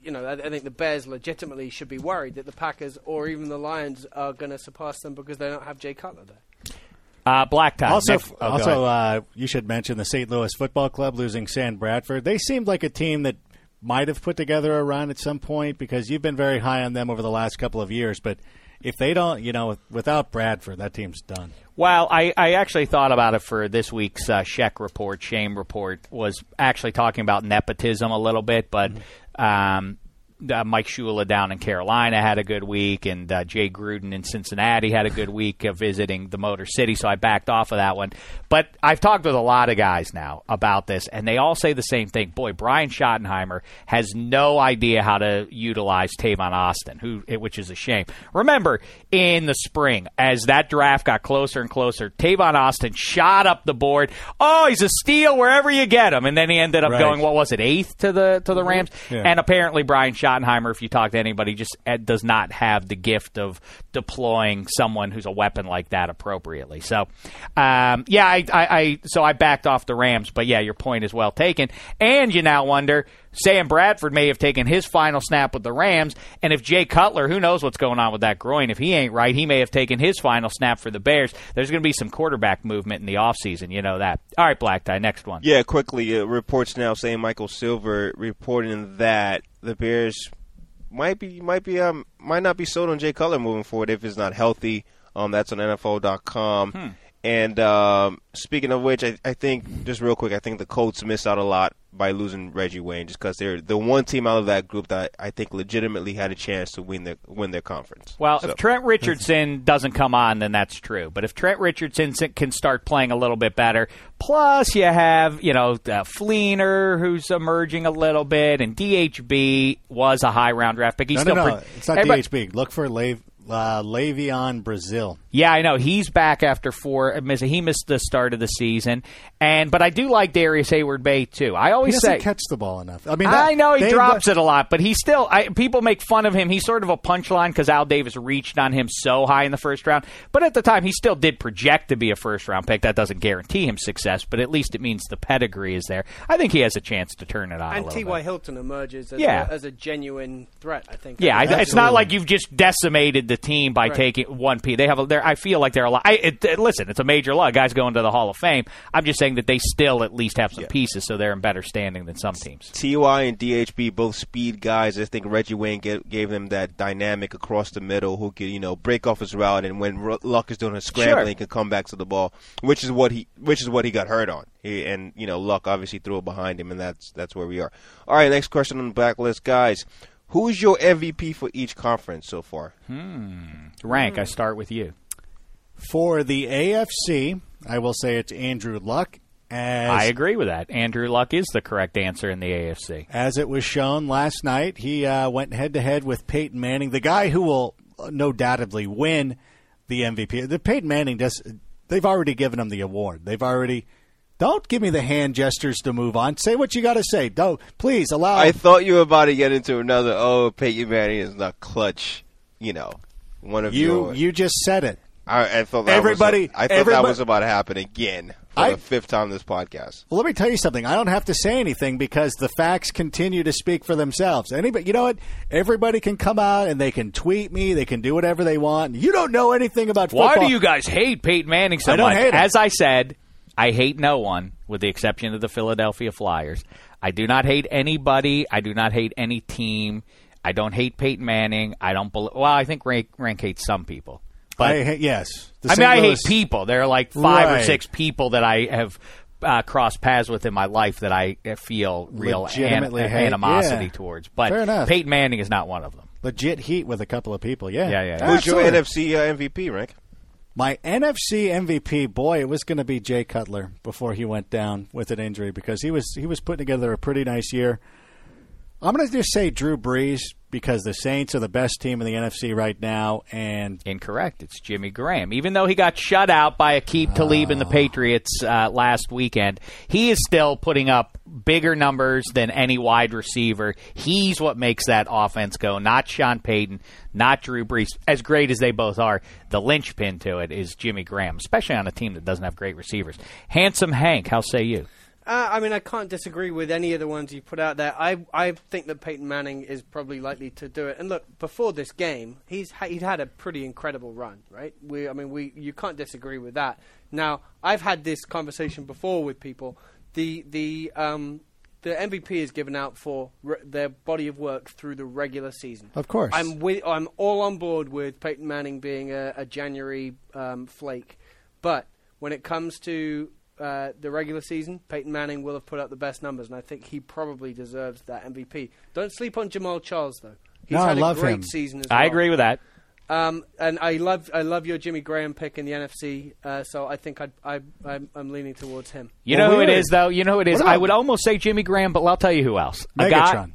I think the Bears legitimately should be worried that the Packers or even the Lions are going to surpass them because they don't have Jay Cutler there. Black tie. Also, you should mention the St. Louis Football Club losing Sam Bradford. They seemed like a team that might have put together a run at some point because you've been very high on them over the last couple of years. But if they don't, without Bradford, that team's done. Well, I actually thought about it for this week's Shame report, was actually talking about nepotism a little bit, but Mike Shula down in Carolina had a good week, and Jay Gruden in Cincinnati had a good week of visiting the Motor City, so I backed off of that one. But I've talked with a lot of guys now about this, and they all say the same thing. Boy, Brian Schottenheimer has no idea how to utilize Tavon Austin, which is a shame. Remember, in the spring, as that draft got closer and closer, Tavon Austin shot up the board. Oh, he's a steal wherever you get him. And then he ended up going, 8th to the Rams? Yeah. And apparently Brian Schottenheimer, if you talk to anybody, just does not have the gift of deploying someone who's a weapon like that appropriately. So, I backed off the Rams. But, yeah, your point is well taken. And you now wonder, Sam Bradford may have taken his final snap with the Rams, and if Jay Cutler, who knows what's going on with that groin, if he ain't right, he may have taken his final snap for the Bears. There's going to be some quarterback movement in the offseason, you know that. All right, Black Tie, next one. Yeah, quickly, reports now saying Michael Silver reporting that the Bears might not be sold on Jay Cutler moving forward if it's not healthy. That's on NFL.com. And speaking of which, I think, just real quick, I think the Colts miss out a lot by losing Reggie Wayne just because they're the one team out of that group that I think legitimately had a chance to win their conference. Well, if Trent Richardson doesn't come on, then that's true. But if Trent Richardson can start playing a little bit better, plus you have, Fleener, who's emerging a little bit, and DHB was a high-round draft pick. It's not DHB. Look for Le'Veon Brazil. Yeah, I know. He's back after 4. He missed the start of the season. But I do like Darius Hayward-Bay, too. I always say he doesn't catch the ball enough. I know he drops it a lot, but he's still people make fun of him. He's sort of a punchline because Al Davis reached on him so high in the first round. But at the time, he still did project to be a first-round pick. That doesn't guarantee him success, but at least it means the pedigree is there. I think he has a chance to turn it on a little bit. And T.Y. Hilton emerges as a genuine threat, I think. Yeah, it's not like you've just decimated the team by taking one piece. I feel like they're a lot. Listen, it's a major lot. Guys going to the Hall of Fame. I'm just saying that they still at least have some pieces, so they're in better standing than some teams. T.Y. and DHB, both speed guys. I think Reggie Wayne gave them that dynamic across the middle who could, break off his route, and when Luck is doing a scrambling, can come back to the ball, which is what he got hurt on. Luck obviously threw it behind him, and that's where we are. All right, next question on the blacklist, guys. Who's your MVP for each conference so far? Rank, I start with you. For the AFC, I will say it's Andrew Luck. I agree with that. Andrew Luck is the correct answer in the AFC. As it was shown last night, he went head-to-head with Peyton Manning, the guy who will no doubtedly win the MVP. The Peyton Manning, they've already given him the award. Don't give me the hand gestures to move on. Say what you got to say. Don't, please, allow. I thought you were about to get into another, Peyton Manning is not clutch, one of yours. You just said it. I thought that was about to happen again for the 5th time this podcast. Well, let me tell you something. I don't have to say anything because the facts continue to speak for themselves. Anybody, you know what? Everybody can come out and they can tweet me. They can do whatever they want. You don't know anything about football. Why do you guys hate Peyton Manning so much? I don't hate him. As I said, I hate no one, with the exception of the Philadelphia Flyers. I do not hate anybody. I do not hate any team. I don't hate Peyton Manning. I think Rank hates some people. But I hate people. There are like 5 or 6 people that I have crossed paths with in my life that I feel real animosity towards. But Peyton Manning is not one of them. Legit heat with a couple of people, Yeah. Who's your NFC MVP, Rank? My NFC MVP, boy, it was going to be Jay Cutler before he went down with an injury because he was putting together a pretty nice year. I'm going to just say Drew Brees because the Saints are the best team in the NFC right now. And incorrect. It's Jimmy Graham. Even though he got shut out by Aqib Talib and the Patriots last weekend, he is still putting up bigger numbers than any wide receiver. He's what makes that offense go, not Sean Payton, not Drew Brees. As great as they both are, the linchpin to it is Jimmy Graham, especially on a team that doesn't have great receivers. Handsome Hank, how say you? I mean, I can't disagree with any of the ones you put out there. I think that Peyton Manning is probably likely to do it. And look, before this game, he'd had a pretty incredible run, right? You can't disagree with that. Now, I've had this conversation before with people. The MVP is given out for their body of work through the regular season. Of course, I'm all on board with Peyton Manning being a January flake, but when it comes to the regular season, Peyton Manning will have put up the best numbers, and I think he probably deserves that MVP. Don't sleep on Jamal Charles, though. He's had a great season as well. I agree with that. And I love your Jimmy Graham pick in the NFC, so I think I'm leaning towards him. You know who it is, though? You know who it is? I would almost say Jimmy Graham, but I'll tell you who else. Megatron.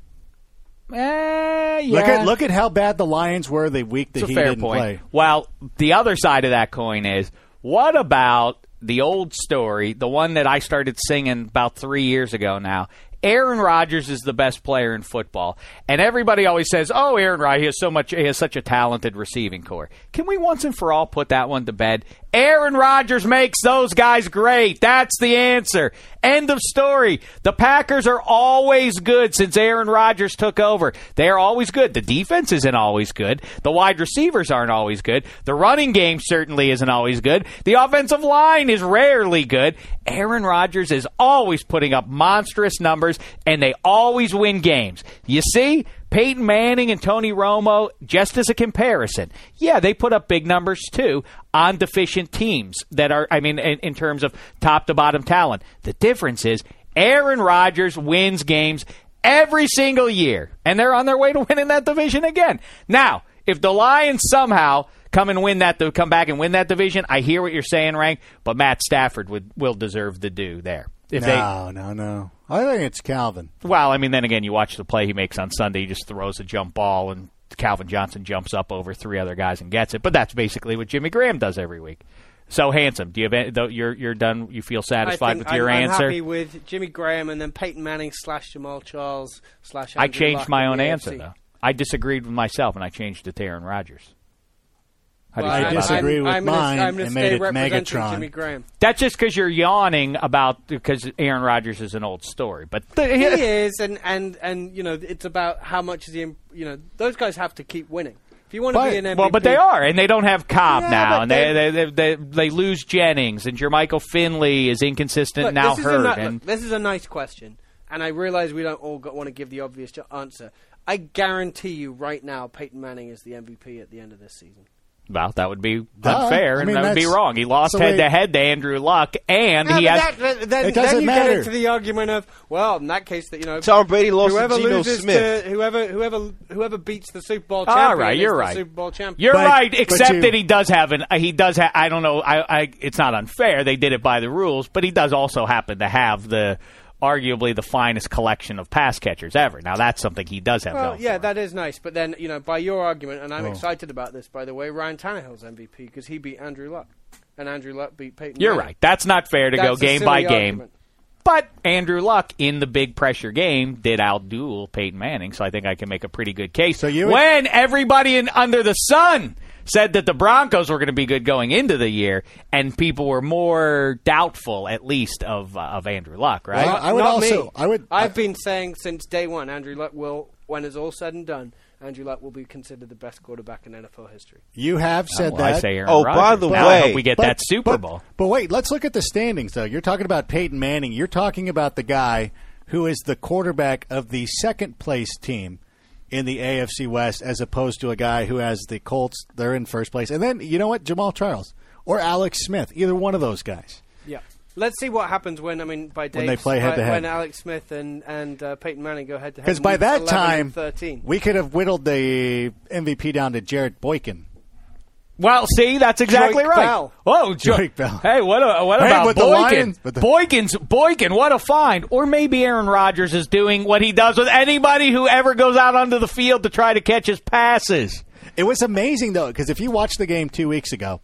Yeah. Look at how bad the Lions were the week that he didn't play. Well, the other side of that coin is, what about the old story, the one that I started singing about 3 years ago now? Aaron Rodgers is the best player in football, and everybody always says, "Oh, Aaron Rodgers he has such a talented receiving core." Can we once and for all put that one to bed? Aaron Rodgers makes those guys great. That's the answer. End of story. The Packers are always good since Aaron Rodgers took over. They are always good. The defense isn't always good. The wide receivers aren't always good. The running game certainly isn't always good. The offensive line is rarely good. Aaron Rodgers is always putting up monstrous numbers, and they always win games. You see? Peyton Manning and Tony Romo, just as a comparison, yeah, they put up big numbers too on deficient teams that are, in terms of top to bottom talent. The difference is Aaron Rodgers wins games every single year, and they're on their way to winning that division again. Now, if the Lions somehow come back and win that division, I hear what you're saying, Rank, but Matt Stafford will deserve the due there. No. I think it's Calvin. Well, then again, you watch the play he makes on Sunday. He just throws a jump ball, and Calvin Johnson jumps up over three other guys and gets it. But that's basically what Jimmy Graham does every week. So, Handsome, do you have you're done? You feel satisfied with your answer? I'm happy with Jimmy Graham and then Peyton Manning / Jamal Charles / Andrew I changed Luck my own AFC. answer, though. I disagreed with myself, and I changed it to Aaron Rodgers. I disagree with mine and made it Megatron. Jimmy Graham. That's just because you're yawning because Aaron Rodgers is an old story, but he is, and it's about how much is he. Those guys have to keep winning. If you want to be an MVP, but they are, and they don't have Cobb now, and they lose Jennings, and Jermichael Finley is inconsistent now hurt. This is a nice question, and I realize we don't all want to give the obvious answer. I guarantee you right now, Peyton Manning is the MVP at the end of this season. Well, that would be unfair, and that would be wrong. He lost head-to-head to Andrew Luck, and he has... Then you get into the argument of, well, in that case, Tom Brady lost to Geno Smith. Whoever beats the Super Bowl champion. All right, you're right. The Super Bowl champion. You're right, except that he does have I don't know, it's not unfair. They did it by the rules, but he does also happen to have arguably the finest collection of pass catchers ever. Now, that's something he does have going for him. That is nice. But then, by your argument, and I'm excited about this, by the way, Ryan Tannehill's MVP because he beat Andrew Luck. And Andrew Luck beat Peyton You're Manning. Right. That's not fair to go game by game. Argument. But Andrew Luck, in the big pressure game, did outduel Peyton Manning, so I think I can make a pretty good case. When everybody under the sun said that the Broncos were going to be good going into the year, and people were more doubtful, at least, of Andrew Luck, right? Well, I've been saying since day one, Andrew Luck will, when it's all said and done, Andrew Luck will be considered the best quarterback in NFL history. You have said that. I say Aaron Rodgers. By the way, I hope we get that Super Bowl. But wait, let's look at the standings, though. You're talking about Peyton Manning. You're talking about the guy who is the quarterback of the second-place team in the AFC West, as opposed to a guy who has the Colts. They're in first place. And then, you know what? Jamal Charles or Alex Smith, either one of those guys. Yeah. Let's see what happens when they play head-to-head. When Alex Smith and Peyton Manning go head-to-head. Because by that time, 13. we could have whittled the MVP down to Jarrett Boykin. Well, see, that's exactly Joik right. Bell. Oh, Joik Bell. Hey, what about Boykin? Boykin, what a find. Or maybe Aaron Rodgers is doing what he does with anybody who ever goes out onto the field to try to catch his passes. It was amazing, though, because if you watched the game 2 weeks ago,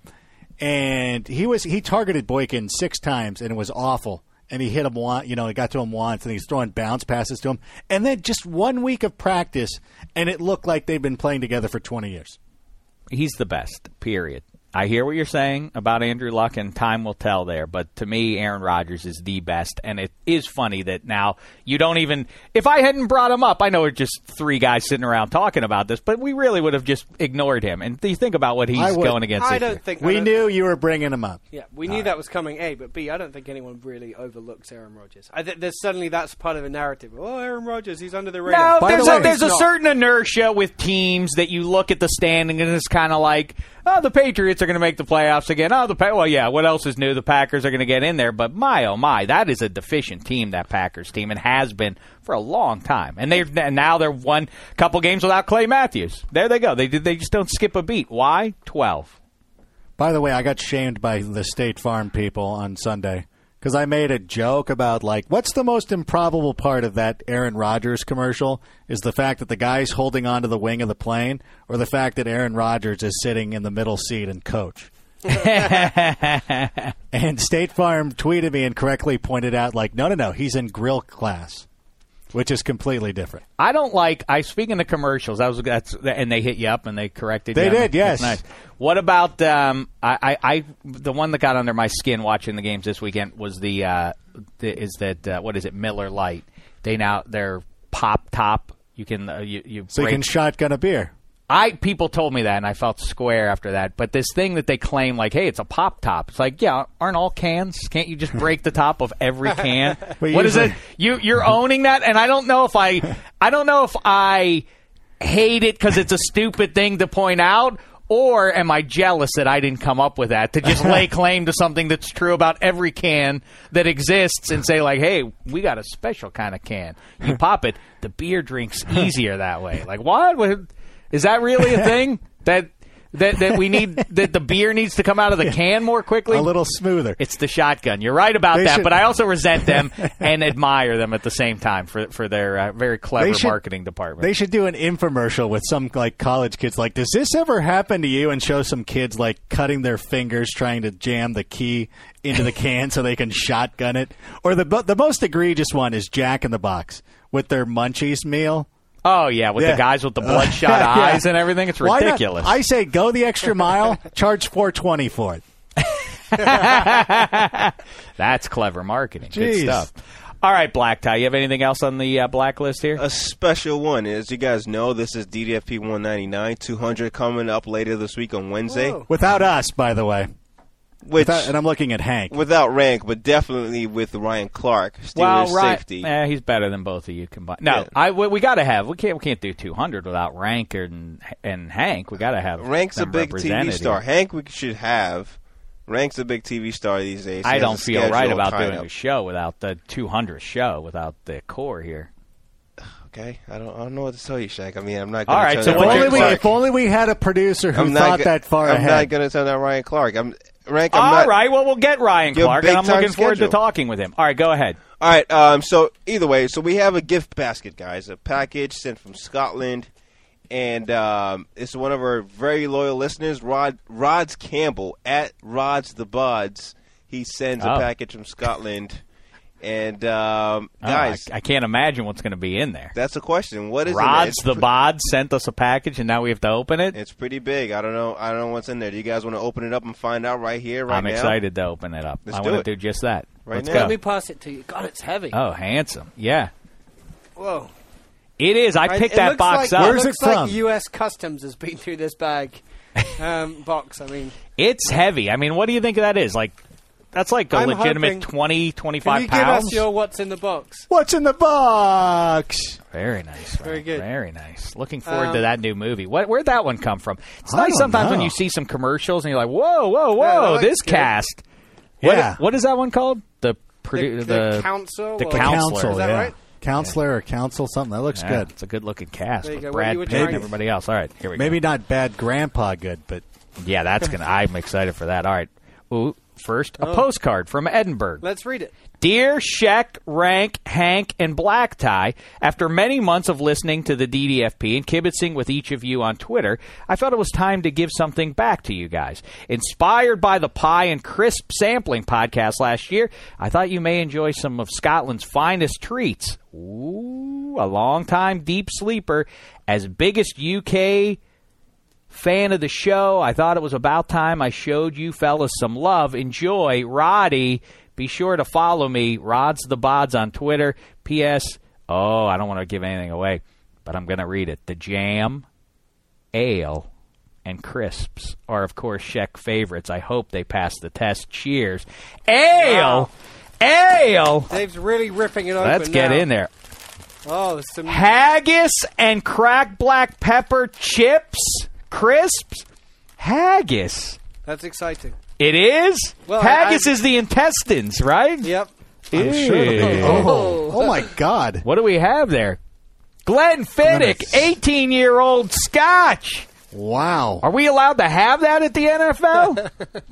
and he targeted Boykin 6 times, and it was awful. And he hit him once, he got to him once, and he's throwing bounce passes to him. And then just 1 week of practice, and it looked like they'd been playing together for 20 years. He's the best, period. I hear what you're saying about Andrew Luck, and time will tell there. But to me, Aaron Rodgers is the best. And it is funny that now you don't even – if I hadn't brought him up, I know we're just three guys sitting around talking about this, but we really would have just ignored him. And you think about what he's going against. We knew you were bringing him up. Yeah, we knew that was coming, A. But B, I don't think anyone really overlooks Aaron Rodgers. There's suddenly that's part of a narrative. Oh, Aaron Rodgers, he's under the radar. No, there's a certain inertia with teams that you look at the standing and it's kind of like – oh, the Patriots are going to make the playoffs again. Well, yeah, what else is new? The Packers are going to get in there. But my, oh, my, that is a deficient team, that Packers team, and has been for a long time. And now they're won a couple games without Clay Matthews. There they go. They just don't skip a beat. Why? 12. By the way, I got shamed by the State Farm people on Sunday because I made a joke about, like, what's the most improbable part of that Aaron Rodgers commercial? Is the fact that the guy's holding onto the wing of the plane, or the fact that Aaron Rodgers is sitting in the middle seat and coach? And State Farm tweeted me and correctly pointed out, like, no, he's in grill class, which is completely different. I don't like. Speaking of commercials, and they hit you up and they corrected you. They did, yes. Nice. What about the one that got under my skin watching the games this weekend was what is it, Miller Lite? They're pop top. You can you can shotgun a beer. People told me that, and I felt square after that. But this thing that they claim, like, hey, it's a pop top. It's like, yeah, aren't all cans? Can't you just break the top of every can? What is it? You're owning that, and I don't know if I hate it because it's a stupid thing to point out, or am I jealous that I didn't come up with that to just lay claim to something that's true about every can that exists and say, like, hey, we got a special kind of can. You pop it, the beer drinks easier that way. Like, what? Is that really a thing? That we need, that the beer needs to come out of the can more quickly? A little smoother. It's the shotgun. You're right about that, but I also resent them and admire them at the same time for their very clever marketing department. They should do an infomercial with some, like, college kids, like, does this ever happen to you? And show some kids, like, cutting their fingers trying to jam the key into the can so they can shotgun it. Or the most egregious one is Jack in the Box with their Munchies meal. Oh, yeah, with the guys with the bloodshot eyes and everything. It's ridiculous. I say go the extra mile, charge $4.20 for it. That's clever marketing. Jeez. Good stuff. All right, Black Tie, you have anything else on the blacklist here? A special one. As you guys know, this is DDFP 199, 200 coming up later this week on Wednesday. Whoa. Without us, by the way. And I'm looking at Hank. Without Rank, but definitely with Ryan Clark, Steelers safety. He's better than both of you combined. No, yeah. We got to have. We can't do 200 without Rank and Hank. We got to have. Rank's a big TV star. Hank we should have. Rank's a big TV star these days. I don't feel right about doing a show without the 200th show without the core here. Okay, I don't know what to tell you, Shaq. I mean, I'm not. All right, so if only we had a producer who thought that far ahead. I'm not going to tell that Ryan Clark. All right, well, we'll get Ryan Clark, and I'm looking forward to talking with him. All right, go ahead. All right, so either way, so we have a gift basket, guys, a package sent from Scotland, and it's one of our very loyal listeners, Rods Campbell, at Rods the Buds. He sends a package from Scotland. And, guys. I can't imagine what's going to be in there. That's the question. What is Rods the Bod sent us a package, and now we have to open it? It's pretty big. I don't know what's in there. Do you guys want to open it up and find out right here, right now? I'm excited to open it up. I want to do just that. Let's go. Let me pass it to you. God, it's heavy. Oh, handsome. Yeah. Whoa. It is. I picked that box up. Where's it from? Like U.S. Customs has been through this bag box. I mean, it's heavy. I mean, what do you think that is? Like, that's like a legitimate 20, 25 pounds. Can you give us your what's in the box? What's in the box? Very nice. Very good. Very nice. Looking forward to that new movie. Where'd that one come from? It's nice sometimes when you see some commercials and you're like, whoa, this cast. Yeah. What is that one called? The Council? The Counselor. Is that right? Counselor or Council, something. That looks good. It's a good-looking cast with go. Brad Pitt and everybody else. All right, here we go. Maybe not Bad Grandpa good, but... Yeah, I'm excited for that. All right. Ooh. First, a postcard from Edinburgh. Let's read it. Dear Sheck, Rank, Hank, and Black Tie, after many months of listening to the DDFP and kibitzing with each of you on Twitter, I felt it was time to give something back to you guys. Inspired by the Pie and Crisp sampling podcast last year, I thought you may enjoy some of Scotland's finest treats. Ooh, a long-time deep sleeper, as biggest UK Fan of the show. I thought it was about time I showed you fellas some love. Enjoy. Roddy. Be sure to follow me, Rods the Bods, on Twitter. P.S. Oh, I don't want to give anything away, but I'm going to read it. The Jam, Ale, and Crisps are, of course, Sheck favorites. I hope they pass the test. Cheers. Ale! Wow. Ale! Dave's really ripping it open. Let's get now. in there. Oh, there's some Haggis and cracked black pepper chips, crisps. Haggis. That's exciting. It is? Well, Haggis is the intestines, right? Yep. I'm sure it'll be. Oh my God. What do we have there? Glenn Fiddick, 18-year-old Scotch. Wow. Are we allowed to have that at the NFL?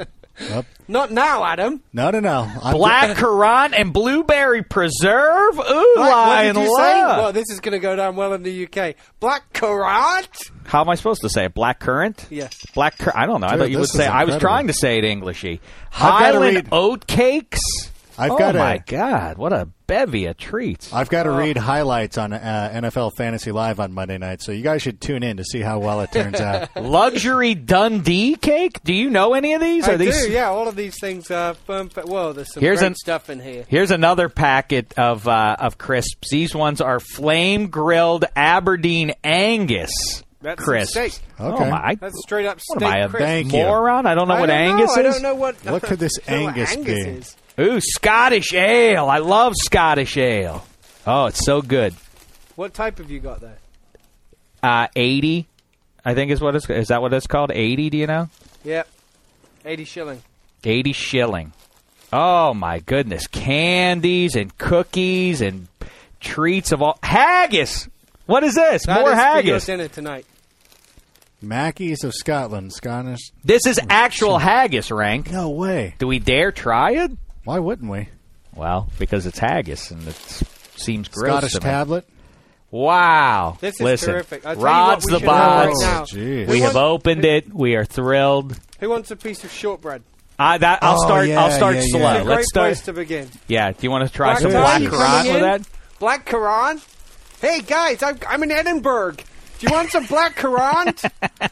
Not now, Adam. No. Black Currant and blueberry preserve? Ooh, What did and you say? love. Well, this is going to go down well in the UK. Black currant? How am I supposed to say it? Black currant? Yes. I don't know. I Dude, thought you would this is say. I was incredible. trying to say it Englishy. gotta Highland read- oat cakes. I've Oh got my a- God! What a bevy of treats. I've got to read highlights on NFL Fantasy Live on Monday night, so you guys should tune in to see how well it turns out. Luxury Dundee cake. Do you know any of these? I Are these? do, yeah. All of these things are firm. Well, there's some Here's great an- stuff in here. Here's another packet of crisps. These ones are flame grilled Aberdeen Angus That's some crisps. steak. Okay. Oh my! That's straight up steak What am I, a crisp. Thank you. moron? I don't know what Angus I is. don't know what. What could this I don't know what Angus be? is. Ooh, Scottish ale. I love Scottish ale. Oh, it's so good. What type have you got there? 80, I think is that what it's called? 80, do you know? Yep. 80 shilling. 80 shilling. Oh, my goodness. Candies and cookies and treats of all. Haggis! What is this? That More is for your haggis. dinner tonight. Mackies of Scotland, Scottish. This is actual haggis, Rank. No way. Do we dare try it? Why wouldn't we? Well, because it's haggis and it seems gross Scottish to me. tablet. Wow. This is Listen, terrific. I'll tell you Rod's what we the should have Bods. right now. Jeez. We have opened it. We are thrilled. Who wants a piece of shortbread? I'll Oh, start. yeah, I'll start yeah, slow. yeah. Great Let's start. place to begin. Yeah. Do you want to try Black some Currant, black you currant coming with in? that? Black currant? Hey, guys, I'm in Edinburgh. Do you want some black currant?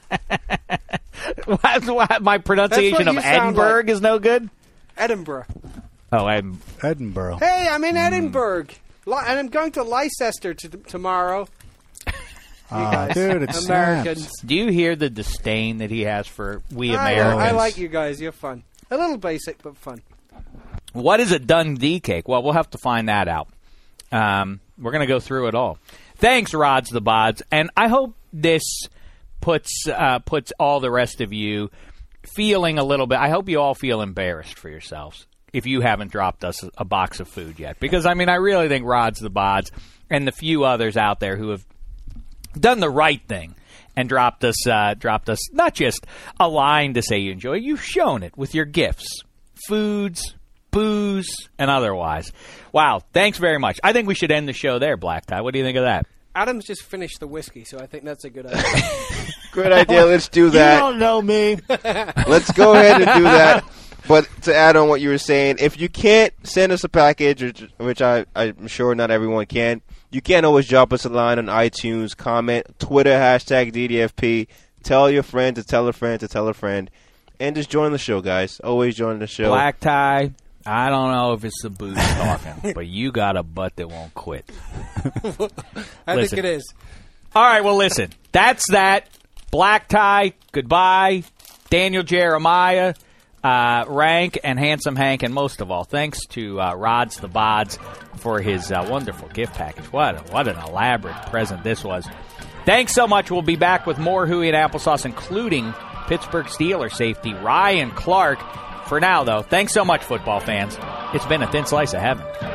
My pronunciation of you sound Edinburgh like. is no good. Edinburgh. Oh, I'm. Edinburgh. Hey, I'm in Edinburgh. And I'm going to Leicester tomorrow. guys. Dude, it's Americans. snaps. Do you hear the disdain that he has for we I Americans? like you guys. You're fun. A little basic, but fun. What is a Dundee cake? Well, we'll have to find that out. We're going to go through it all. Thanks, Rods the Bods, and I hope this puts all the rest of you feeling a little bit. I hope you all feel embarrassed for yourselves if you haven't dropped us a box of food yet, because I mean I really think Rods the Bods and the few others out there who have done the right thing and dropped us not just a line to say you enjoy. You've shown it with your gifts, foods, booze, and otherwise. Wow, thanks very much. I think we should end the show there, Black Tie. What do you think of that? Adam's just finished the whiskey, so I think that's a good idea. Great idea. Let's do that. You don't know me. Let's go ahead and do that. But to add on what you were saying, if you can't send us a package, which I'm sure not everyone can, you can always drop us a line on iTunes, comment, Twitter, #DDFP, tell your friend to tell a friend to tell a friend, and just join the show, guys. Always join the show. Black Tie, I don't know if it's the booze talking, but you got a butt that won't quit. I Listen. think it is. All right, well, listen. That's that. Black Tie, goodbye. Daniel Jeremiah, Rank, and Handsome Hank, and most of all, thanks to Rods the Bods for his wonderful gift package. What an elaborate present this was. Thanks so much. We'll be back with more Huey and Applesauce, including Pittsburgh Steelers safety Ryan Clark. For now, though, thanks so much, football fans. It's been a thin slice of heaven.